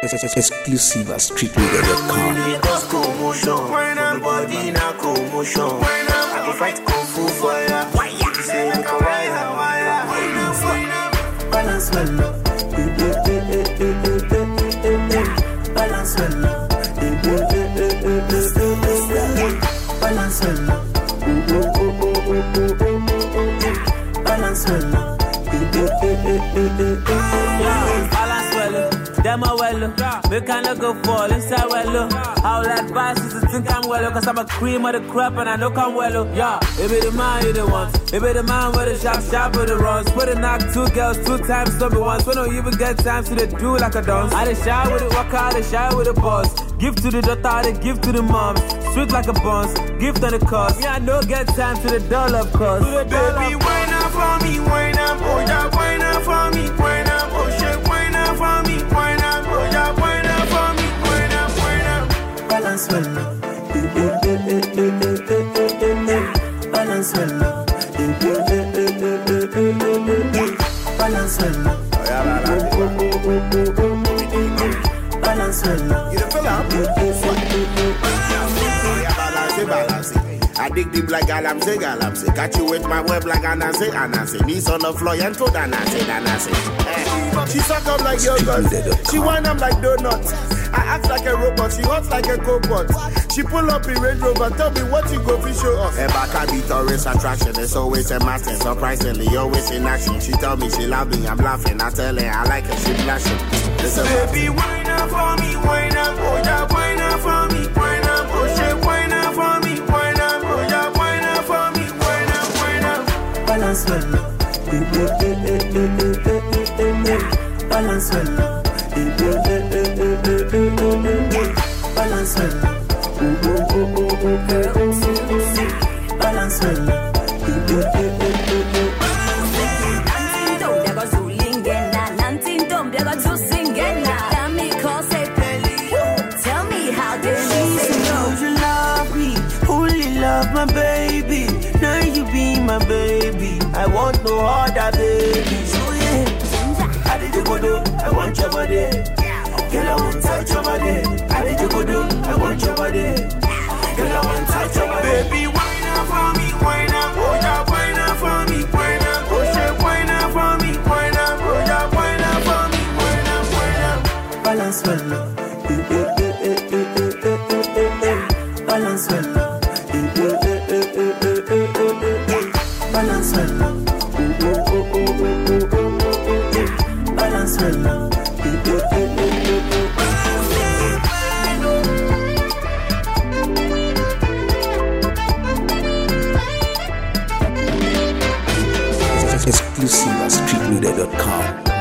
Exclusive at streetreader.com. Cause commotion, when I'm body na commotion. When I go fight kung fu for ya. You say make a wire. Balance well up. Balance well up. Balance well up. Balance well up. Balance well, them a well, make I not go fall inside well. I'll advise you to think I'm well, cause I'm a cream of the crop and I know I'm well. Yeah, it be the man you the want, it be the man with the sharp with the runs. Put a knock 2 girls 2 times, don't be once. We don't even get time to the do like a dance. I dey shy with the walker, I dey shy with the boss. Give to the daughter, I dey give to the moms. Sweet like a buns, gift on the cost. Yeah, I no get time to the dollar of course. Baby, wine up for me, wine up, oh yeah, wine up for me, wine up, oh shit, wine up for me, wine up, oh yeah, wine up for me, wine up. Balance well up. Balance well up. Balance well up. Balance well up. You the balance. I dig deep like galamse. Catch you with my web like anase. Knees on the floor and throw danase. She suck up like yogurt. She wind up like donuts. I act like a robot. She hot like a cobot. She pull up in Range Rover. Tell me what you go to show off. Ebaka be tourist attraction. It's always a master. Surprisingly, always in action. She tell me she love me. I'm laughing. I tell her I like her. She blushing. Baby, wine up for me, wine up, oh yeah, wine up for me, wine up, oh shit, wine up for me, wine up, oh yeah, wine up for me, wine up. Balance well up. Balance well up. Balance well up. Balance well up. My baby, now you be my baby. I want no other baby. So yeah, I did you go do? I want your body. Girl, I want touch your body. I did you go do? I want your body. Girl, I want touch your body. Baby, wine up for me, wine up, oh yeah, wine up for me, wine up, oh shit, wine up for me, wine up, oh yeah, wine up for me, wine up. Balance well up. Balance well up. Balance well up. Balance well up. Exclusive at streetreader.com.